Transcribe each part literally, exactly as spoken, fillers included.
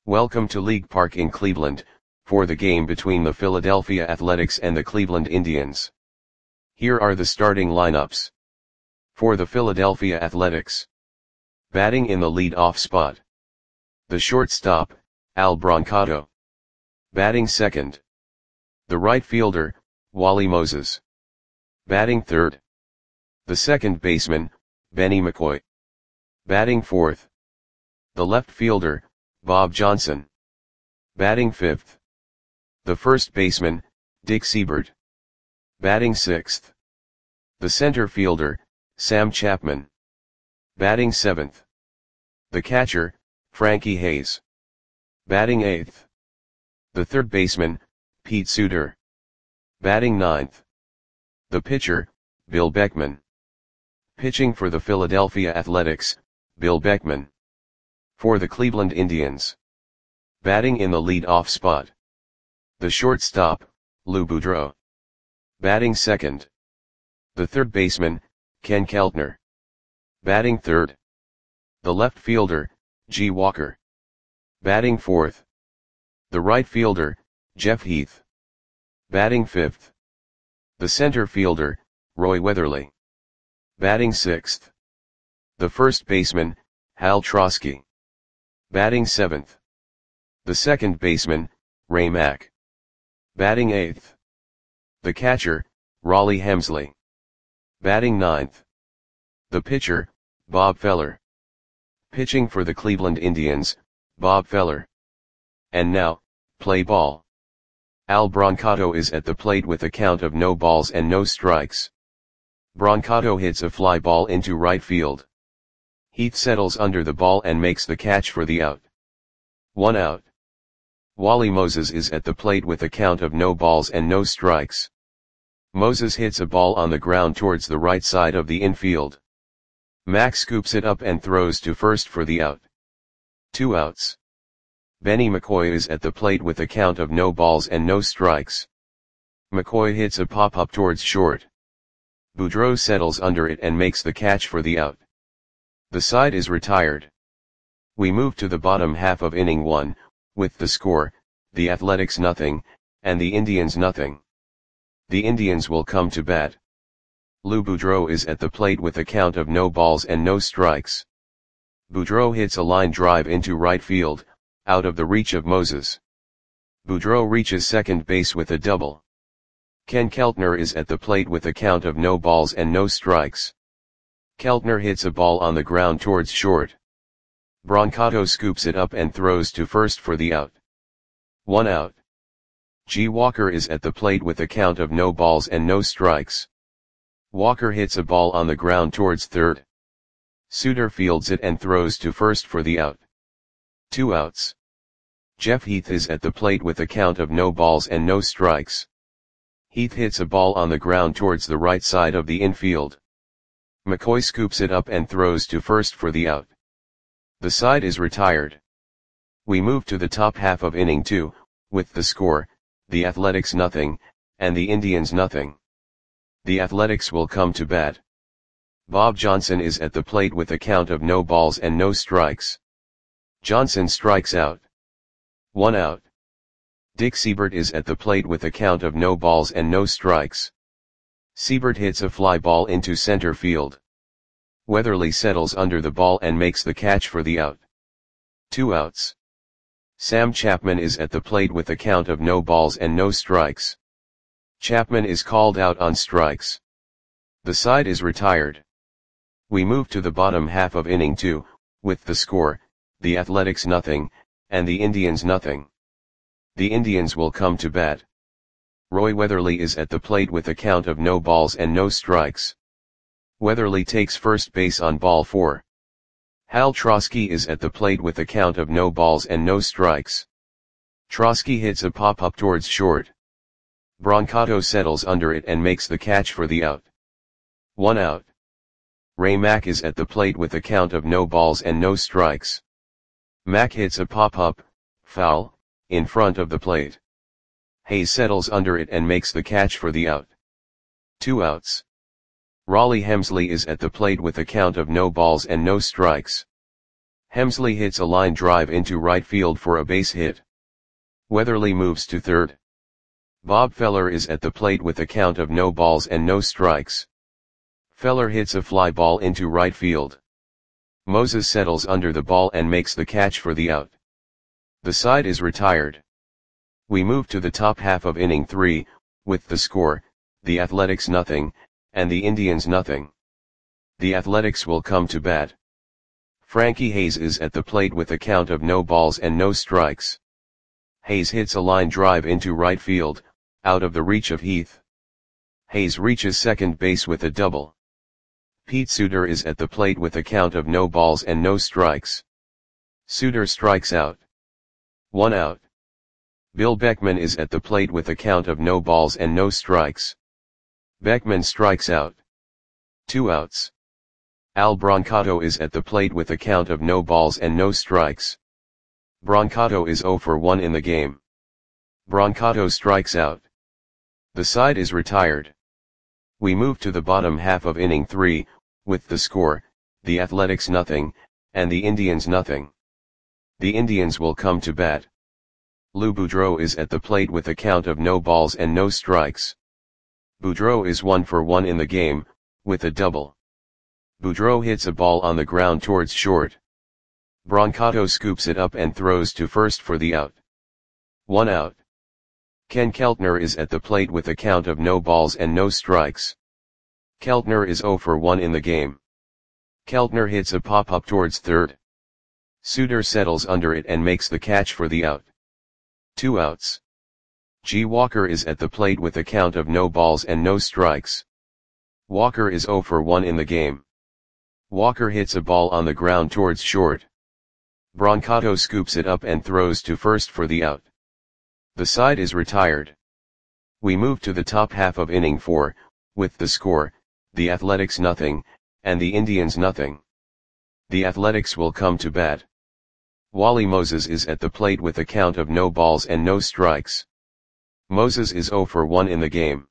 Welcome to League Park in Cleveland, for the game between the Philadelphia Athletics and the Cleveland Indians. Here are the starting lineups. For the Philadelphia Athletics. Batting in the lead-off spot. The shortstop, Al Brancato. Batting second. The right fielder, Wally Moses. Batting third. The second baseman, Benny McCoy. Batting fourth. The left fielder, Bob Johnson. Batting fifth. The first baseman, Dick Seibert. Batting sixth. The center fielder, Sam Chapman. Batting seventh. The catcher, Frankie Hayes. Batting eighth. The third baseman, Pete Suter. Batting ninth. The pitcher, Bill Beckman. Pitching for the Philadelphia Athletics, Bill Beckman. For the Cleveland Indians. Batting in the lead-off spot. The shortstop, Lou Boudreau. Batting second. The third baseman, Ken Keltner. Batting third. The left fielder, G. Walker. Batting fourth. The right fielder, Jeff Heath. Batting fifth. The center fielder, Roy Weatherly. Batting sixth. The first baseman, Hal Trosky. Batting seventh. The second baseman, Ray Mack. Batting eighth. The catcher, Rollie Hemsley. Batting ninth. The pitcher, Bob Feller. Pitching for the Cleveland Indians, Bob Feller. And now, play ball. Al Brancato is at the plate with a count of no balls and no strikes. Brancato hits a fly ball into right field. Heath settles under the ball and makes the catch for the out. One out. Wally Moses is at the plate with a count of no balls and no strikes. Moses hits a ball on the ground towards the right side of the infield. Mack scoops it up and throws to first for the out. Two outs. Benny McCoy is at the plate with a count of no balls and no strikes. McCoy hits a pop-up towards short. Boudreau settles under it and makes the catch for the out. The side is retired. We move to the bottom half of inning one, with the score, the Athletics nothing, and the Indians nothing. The Indians will come to bat. Lou Boudreau is at the plate with a count of no balls and no strikes. Boudreau hits a line drive into right field, out of the reach of Moses. Boudreau reaches second base with a double. Ken Keltner is at the plate with a count of no balls and no strikes. Keltner hits a ball on the ground towards short. Brancato scoops it up and throws to first for the out. One out. G. Walker is at the plate with a count of no balls and no strikes. Walker hits a ball on the ground towards third. Suter fields it and throws to first for the out. Two outs. Jeff Heath is at the plate with a count of no balls and no strikes. Heath hits a ball on the ground towards the right side of the infield. McCoy scoops it up and throws to first for the out. The side is retired. We move to the top half of inning two, with the score, the Athletics nothing, and the Indians nothing. The Athletics will come to bat. Bob Johnson is at the plate with a count of no balls and no strikes. Johnson strikes out. One out. Dick Seibert is at the plate with a count of no balls and no strikes. Seibert hits a fly ball into center field. Weatherly settles under the ball and makes the catch for the out. Two outs. Sam Chapman is at the plate with a count of no balls and no strikes. Chapman is called out on strikes. The side is retired. We move to the bottom half of inning two, with the score, the Athletics nothing, and the Indians nothing. The Indians will come to bat. Roy Weatherly is at the plate with a count of no balls and no strikes. Weatherly takes first base on ball four. Hal Trosky is at the plate with a count of no balls and no strikes. Trosky hits a pop-up towards short. Brancato settles under it and makes the catch for the out. One out. Ray Mack is at the plate with a count of no balls and no strikes. Mack hits a pop-up, foul, in front of the plate. Hayes settles under it and makes the catch for the out. Two outs. Rollie Hemsley is at the plate with a count of no balls and no strikes. Hemsley hits a line drive into right field for a base hit. Weatherly moves to third. Bob Feller is at the plate with a count of no balls and no strikes. Feller hits a fly ball into right field. Moses settles under the ball and makes the catch for the out. The side is retired. We move to the top half of inning three, with the score, the Athletics nothing, and the Indians nothing. The Athletics will come to bat. Frankie Hayes is at the plate with a count of no balls and no strikes. Hayes hits a line drive into right field, out of the reach of Heath. Hayes reaches second base with a double. Pete Suter is at the plate with a count of no balls and no strikes. Suter strikes out. One out. Bill Beckman is at the plate with a count of no balls and no strikes. Beckman strikes out. Two outs. Al Brancato is at the plate with a count of no balls and no strikes. Brancato is zero for one in the game. Brancato strikes out. The side is retired. We move to the bottom half of inning three, with the score, the Athletics nothing, and the Indians nothing. The Indians will come to bat. Lou Boudreau is at the plate with a count of no balls and no strikes. Boudreau is one for one in the game, with a double. Boudreau hits a ball on the ground towards short. Brancato scoops it up and throws to first for the out. One out. Ken Keltner is at the plate with a count of no balls and no strikes. Keltner is zero for one in the game. Keltner hits a pop-up towards third. Suter settles under it and makes the catch for the out. Two outs. G. Walker is at the plate with a count of no balls and no strikes. Walker is zero for one in the game. Walker hits a ball on the ground towards short. Brancato scoops it up and throws to first for the out. The side is retired. We move to the top half of inning four, with the score, the Athletics nothing, and the Indians nothing. The Athletics will come to bat. Wally Moses is at the plate with a count of no balls and no strikes. Moses is zero for one in the game.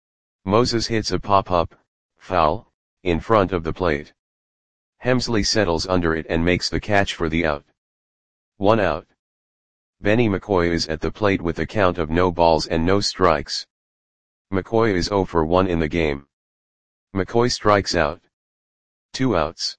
Moses hits a pop-up, foul, in front of the plate. Hemsley settles under it and makes the catch for the out. One out. Benny McCoy is at the plate with a count of no balls and no strikes. McCoy is zero for one in the game. McCoy strikes out. Two outs.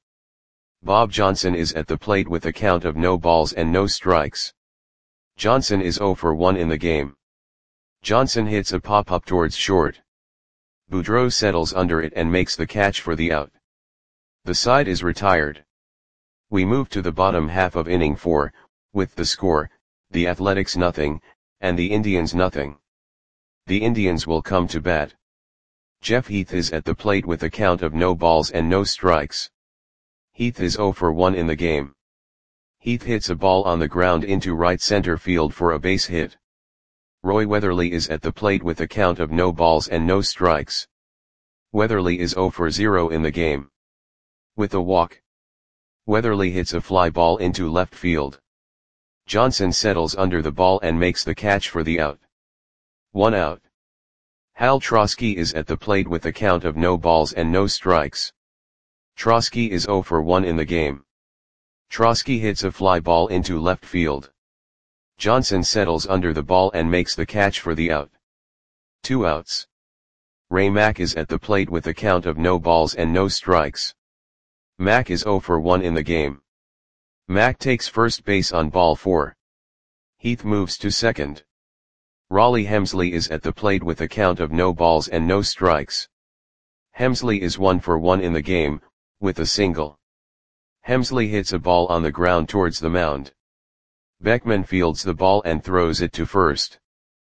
Bob Johnson is at the plate with a count of no balls and no strikes. Johnson is zero for one in the game. Johnson hits a pop-up towards short. Boudreau settles under it and makes the catch for the out. The side is retired. We move to the bottom half of inning four, with the score, the Athletics nothing, and the Indians nothing. The Indians will come to bat. Jeff Heath is at the plate with a count of no balls and no strikes. Heath is zero for one in the game. Heath hits a ball on the ground into right center field for a base hit. Roy Weatherly is at the plate with a count of no balls and no strikes. Weatherly is zero for zero in the game. With a walk, Weatherly hits a fly ball into left field. Johnson settles under the ball and makes the catch for the out. One out. Hal Trosky is at the plate with a count of no balls and no strikes. Trosky is zero for one in the game. Trosky hits a fly ball into left field. Johnson settles under the ball and makes the catch for the out. Two outs. Ray Mack is at the plate with a count of no balls and no strikes. Mack is zero for one in the game. Mack takes first base on ball four. Heath moves to second. Raleigh Hemsley is at the plate with a count of no balls and no strikes. Hemsley is one for one in the game, with a single. Hemsley hits a ball on the ground towards the mound. Beckman fields the ball and throws it to first.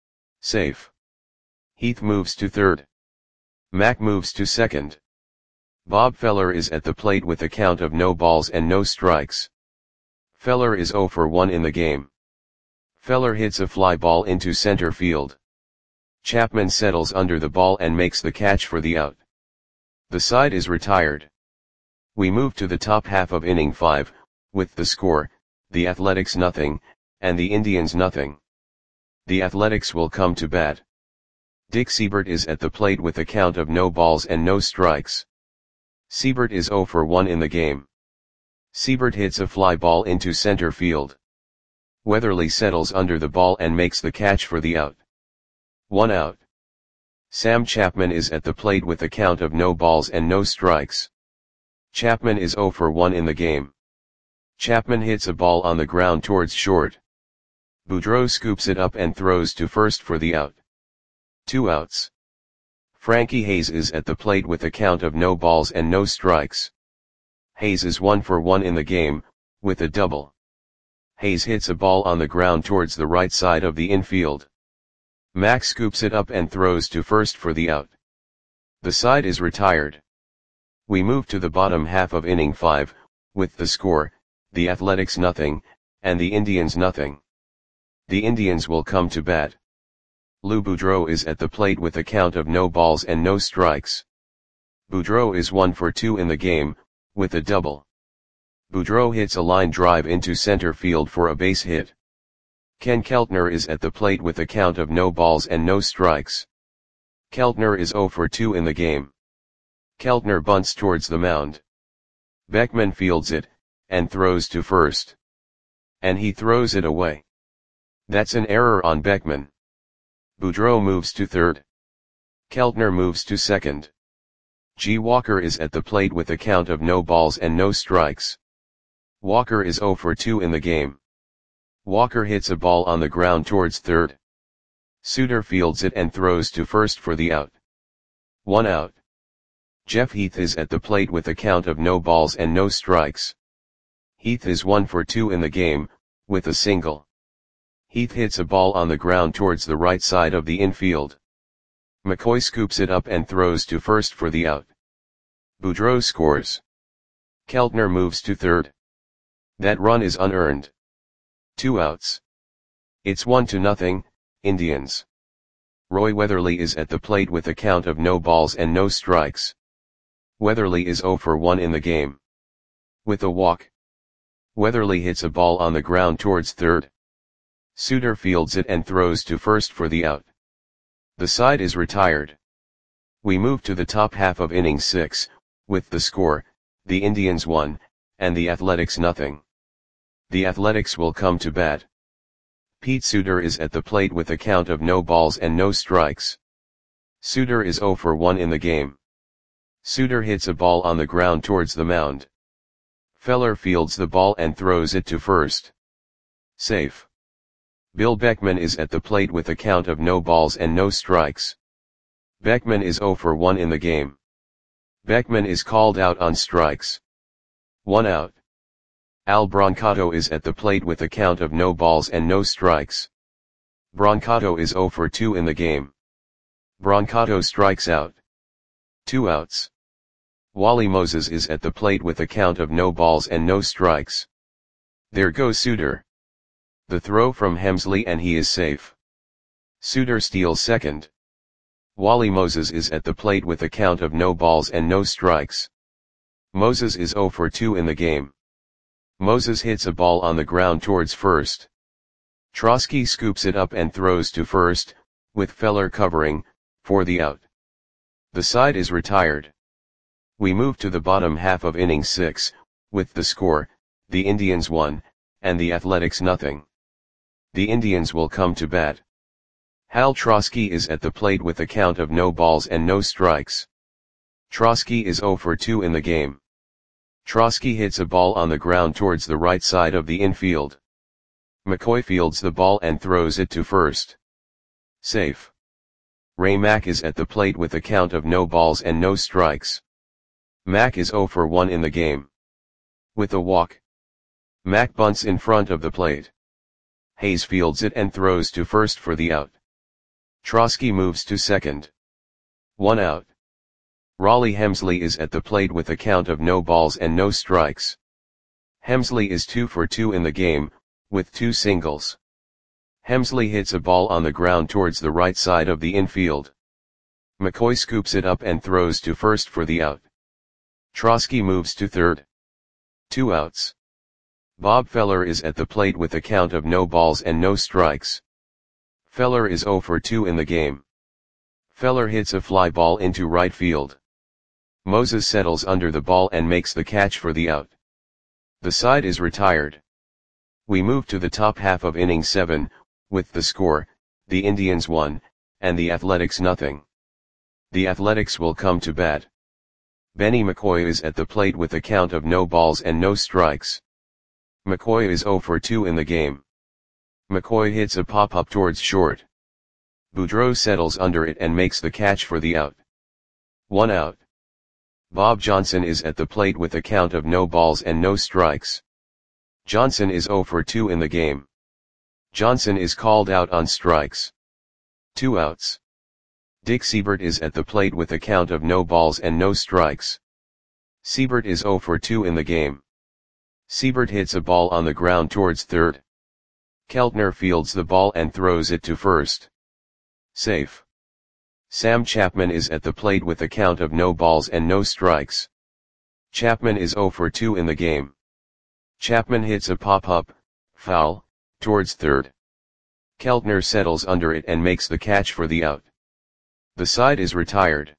Safe. Heath moves to third. Mack moves to second. Bob Feller is at the plate with a count of no balls and no strikes. Feller is zero for one in the game. Feller hits a fly ball into center field. Chapman settles under the ball and makes the catch for the out. The side is retired. We move to the top half of inning five, with the score, the Athletics nothing, and the Indians nothing. The Athletics will come to bat. Dick Siebert is at the plate with a count of no balls and no strikes. Siebert is zero for one in the game. Siebert hits a fly ball into center field. Weatherly settles under the ball and makes the catch for the out. One out. Sam Chapman is at the plate with a count of no balls and no strikes. Chapman is zero for one in the game. Chapman hits a ball on the ground towards short. Boudreau scoops it up and throws to first for the out. Two outs. Frankie Hayes is at the plate with a count of no balls and no strikes. Hayes is one for one in the game, with a double. Hayes hits a ball on the ground towards the right side of the infield. Mack scoops it up and throws to first for the out. The side is retired. We move to the bottom half of inning five, with the score, the Athletics nothing, and the Indians nothing. The Indians will come to bat. Lou Boudreau is at the plate with a count of no balls and no strikes. Boudreau is one for two in the game, with a double. Boudreau hits a line drive into center field for a base hit. Ken Keltner is at the plate with a count of no balls and no strikes. Keltner is zero for two in the game. Keltner bunts towards the mound. Beckman fields it, and throws to first. And he throws it away. That's an error on Beckman. Boudreau moves to third. Keltner moves to second. G. Walker is at the plate with a count of no balls and no strikes. Walker is zero for two in the game. Walker hits a ball on the ground towards third. Suter fields it and throws to first for the out. One out. Jeff Heath is at the plate with a count of no balls and no strikes. Heath is one for two in the game, with a single. Heath hits a ball on the ground towards the right side of the infield. McCoy scoops it up and throws to first for the out. Boudreau scores. Keltner moves to third. That run is unearned. Two outs. It's one to nothing, Indians. Roy Weatherly is at the plate with a count of no balls and no strikes. Weatherly is zero for one in the game. With a walk. Weatherly hits a ball on the ground towards third. Suter fields it and throws to first for the out. The side is retired. We move to the top half of inning six, with the score, the Indians one, and the Athletics nothing. The Athletics will come to bat. Pete Suter is at the plate with a count of no balls and no strikes. Suter is zero for one in the game. Suter hits a ball on the ground towards the mound. Feller fields the ball and throws it to first. Safe. Bill Beckman is at the plate with a count of no balls and no strikes. Beckman is zero for one in the game. Beckman is called out on strikes. One out. Al Brancato is at the plate with a count of no balls and no strikes. Brancato is zero for two in the game. Brancato strikes out. Two outs. Wally Moses is at the plate with a count of no balls and no strikes. There goes Suter. The throw from Hemsley and he is safe. Suter steals second. Wally Moses is at the plate with a count of no balls and no strikes. Moses is zero for two in the game. Moses hits a ball on the ground towards first. Trosky scoops it up and throws to first, with Feller covering, for the out. The side is retired. We move to the bottom half of inning six, with the score, the Indians one, and the Athletics nothing. The Indians will come to bat. Hal Trosky is at the plate with a count of no balls and no strikes. Trosky is zero for two in the game. Trosky hits a ball on the ground towards the right side of the infield. McCoy fields the ball and throws it to first. Safe. Ray Mack is at the plate with a count of no balls and no strikes. Mack is zero for one in the game. With a walk. Mack bunts in front of the plate. Hayes fields it and throws to first for the out. Trosky moves to second. One out. Raleigh Hemsley is at the plate with a count of no balls and no strikes. Hemsley is two for two in the game, with two singles. Hemsley hits a ball on the ground towards the right side of the infield. McCoy scoops it up and throws to first for the out. Trosky moves to third. Two outs. Bob Feller is at the plate with a count of no balls and no strikes. Feller is zero for two in the game. Feller hits a fly ball into right field. Moses settles under the ball and makes the catch for the out. The side is retired. We move to the top half of inning seven, with the score, the Indians one, and the Athletics nothing. The Athletics will come to bat. Benny McCoy is at the plate with a count of no balls and no strikes. McCoy is oh for two in the game. McCoy hits a pop-up towards short. Boudreau settles under it and makes the catch for the out. One out. Bob Johnson is at the plate with a count of no balls and no strikes. Johnson is oh for two in the game. Johnson is called out on strikes. Two outs. Dick Seibert is at the plate with a count of no balls and no strikes. Seibert is oh for two in the game. Seibert hits a ball on the ground towards third. Keltner fields the ball and throws it to first. Safe. Sam Chapman is at the plate with a count of no balls and no strikes. Chapman is oh for two in the game. Chapman hits a pop-up, foul, towards third. Keltner settles under it and makes the catch for the out. The side is retired.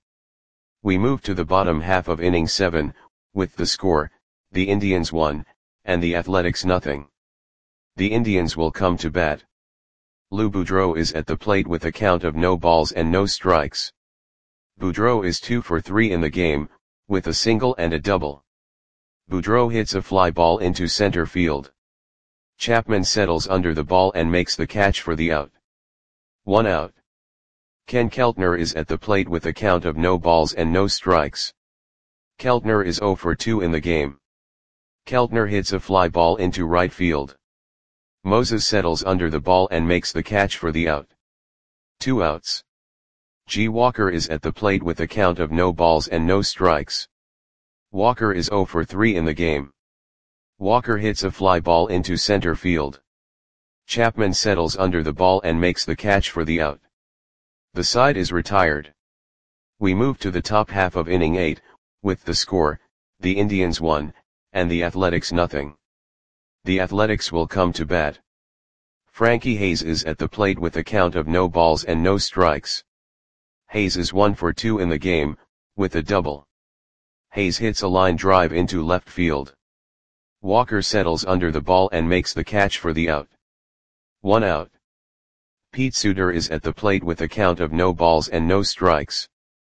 We move to the bottom half of inning seven, with the score, the Indians one, and the Athletics nothing. The Indians will come to bat. Lou Boudreau is at the plate with a count of no balls and no strikes. Boudreau is two for three in the game, with a single and a double. Boudreau hits a fly ball into center field. Chapman settles under the ball and makes the catch for the out. One out. Ken Keltner is at the plate with a count of no balls and no strikes. Keltner is oh for two in the game. Keltner hits a fly ball into right field. Moses settles under the ball and makes the catch for the out. Two outs. G. Walker is at the plate with a count of no balls and no strikes. Walker is oh for three in the game. Walker hits a fly ball into center field. Chapman settles under the ball and makes the catch for the out. The side is retired. We move to the top half of inning eight, with the score, the Indians one, and the Athletics nothing. The Athletics will come to bat. Frankie Hayes is at the plate with a count of no balls and no strikes. Hayes is one for two in the game, with a double. Hayes hits a line drive into left field. Walker settles under the ball and makes the catch for the out. One out. Pete Suter is at the plate with a count of no balls and no strikes.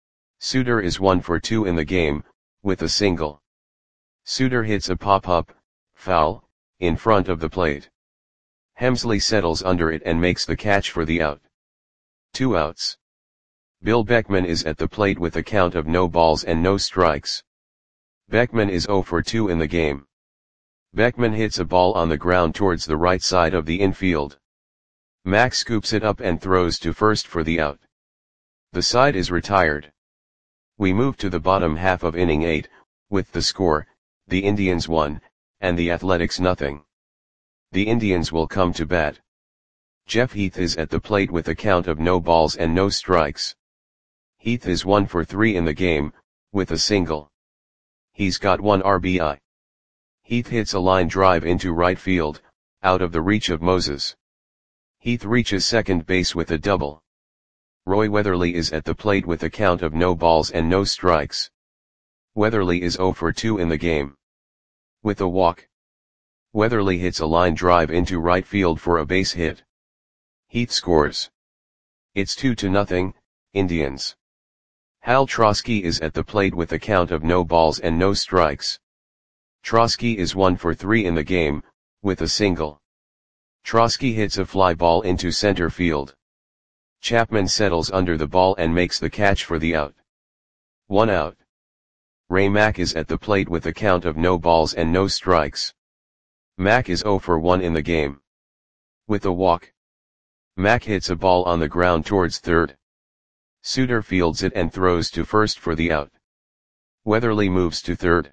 Suter is one for two in the game, with a single. Suter hits a pop-up, foul, in front of the plate. Hemsley settles under it and makes the catch for the out. Two outs. Bill Beckman is at the plate with a count of no balls and no strikes. Beckman is oh for two in the game. Beckman hits a ball on the ground towards the right side of the infield. Mack scoops it up and throws to first for the out. The side is retired. We move to the bottom half of inning eight, with the score, the Indians one, and the Athletics nothing. The Indians will come to bat. Jeff Heath is at the plate with a count of no balls and no strikes. Heath is one for three in the game, with a single. He's got one R B I. Heath hits a line drive into right field, out of the reach of Moses. Heath reaches second base with a double. Roy Weatherly is at the plate with a count of no balls and no strikes. Weatherly is oh for two in the game. With a walk. Weatherly hits a line drive into right field for a base hit. Heath scores. It's two to nothing, Indians. Hal Trosky is at the plate with a count of no balls and no strikes. Trosky is one for three in the game, with a single. Trosky hits a fly ball into center field. Chapman settles under the ball and makes the catch for the out. One out. Ray Mack is at the plate with a count of no balls and no strikes. Mack is oh for one in the game. With a walk. Mack hits a ball on the ground towards third. Suter fields it and throws to first for the out. Weatherly moves to third.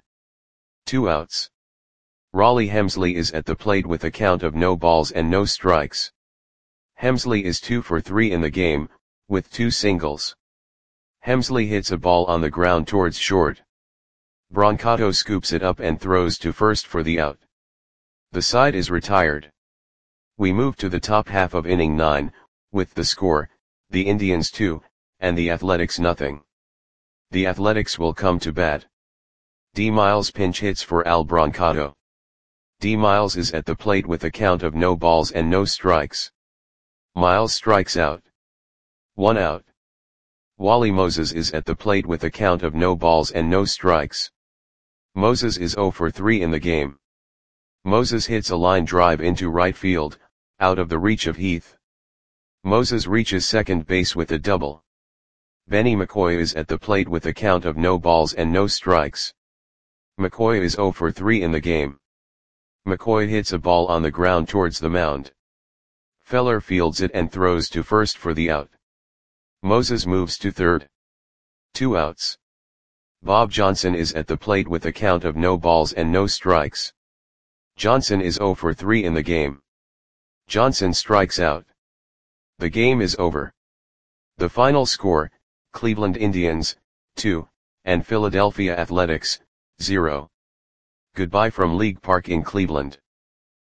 Two outs. Raleigh Hemsley is at the plate with a count of no balls and no strikes. Hemsley is two for three in the game, with two singles. Hemsley hits a ball on the ground towards short. Brancato scoops it up and throws to first for the out. The side is retired. We move to the top half of inning nine, with the score, the Indians two, and the Athletics nothing. The Athletics will come to bat. D. Miles pinch hits for Al Brancato. D. Miles is at the plate with a count of no balls and no strikes. Miles strikes out. One out. Wally Moses is at the plate with a count of no balls and no strikes. Moses is zero for three in the game. Moses hits a line drive into right field, out of the reach of Heath. Moses reaches second base with a double. Benny McCoy is at the plate with a count of no balls and no strikes. McCoy is zero for three in the game. McCoy hits a ball on the ground towards the mound. Feller fields it and throws to first for the out. Moses moves to third. Two outs. Bob Johnson is at the plate with a count of no balls and no strikes. Johnson is zero for three in the game. Johnson strikes out. The game is over. The final score, Cleveland Indians, two, and Philadelphia Athletics, zero. Goodbye from League Park in Cleveland.